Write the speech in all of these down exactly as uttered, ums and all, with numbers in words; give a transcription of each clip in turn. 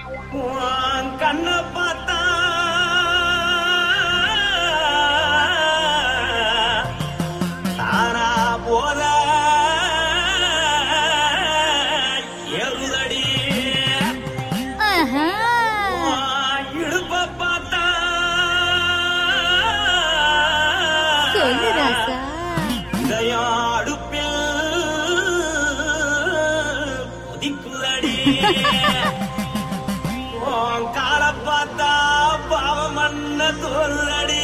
கண்ண பார்த்தா தானா போத ஏறுதடி இடுப்ப பார்த்தா இதயம் அடுப்பில் புதிக்குதடி கால பார்த்தா பாவம் மண்ண தோறுதடி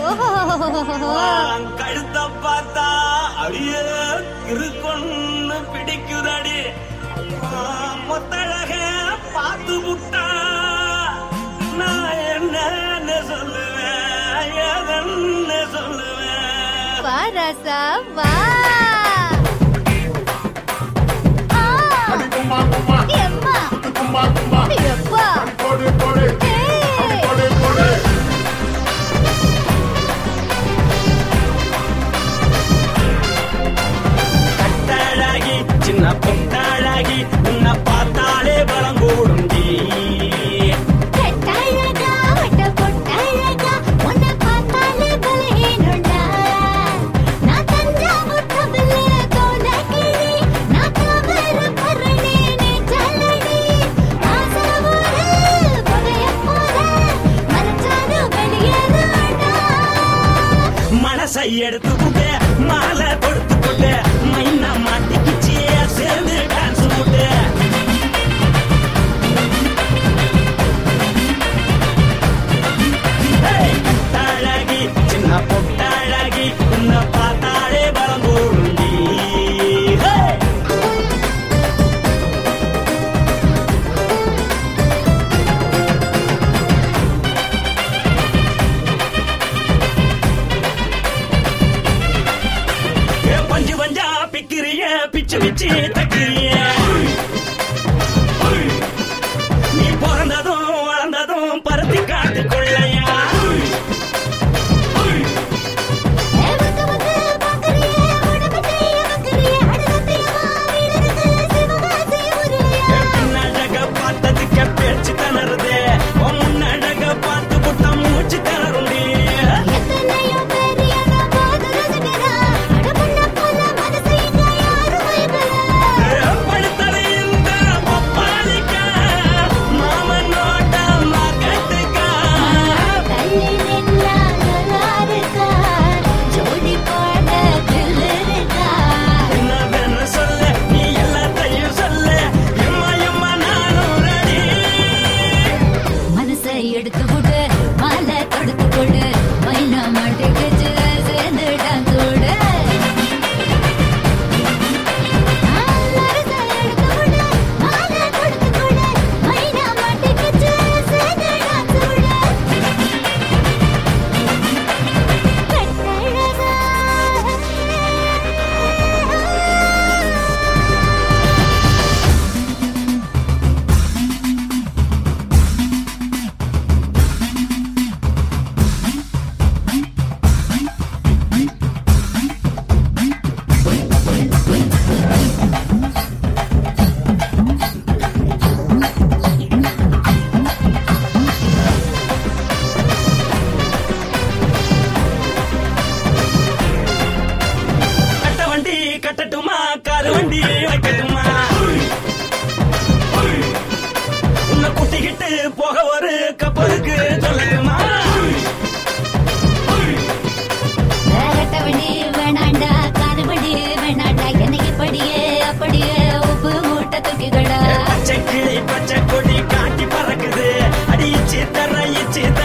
கழுத்த பார்த்தா அடிய இருக்குன்னு பிடிக்குதடி மொத்தழக பார்த்து விட்டா நான் என்ன சொல்லுவேன் ஏதன்னு சொல்லுவேன் பாராசா வா கட்டாளாகி சின்ன பொட்டாளாகி உன்னை பார்த்தாலே பலம் கூடும் மனசை எடுத்துக்கிட்டு மாலை கொடுத்துக்கிட்டு மைனா மாட்டிக்கிச்சு சேர்ந்து டான்ஸ் போட்டு கட்டாழகி சின்ன பொட்டாழகி உன்னை பார்த்தாலே பலம் கூடுண்டி பஞ்சு பஞ்சா பிக்கிறிய பிச்சு பிச்சு தக்கிறிய நீ பிறந்ததும் வளர்ந்ததும் பருத்தி காட்டு கொள்ளையா பின்னழக பார்த்ததுக்கு பேச்சு தளருது முன்னழக பார்த்து புட்ட மூச்சு தளருண்டி எடுத்துக்கிட்டு மாலை தொடுத்துக்கொண்டு மைனா மாட்டிக்கிச்சு சேர்ந்து டான்ஸ் ஓடு கட்டட்டுமா காரு வண்டி வைக்கட்டுமா உன்னை கூட்டிக்கிட்டு போக ஒரு கப்பலுக்கு சொல்லட்டுமா கட்ட வண்டி வேணாண்டா காரு வண்டி வேணாண்டா எனக்கு படியே அப்படியே உப்பு மூட்டை தூக்கிக்கடா பச்சை கிளி பச்சை கொடி காட்டி பறக்குது அடி இச்சி தர இச்சி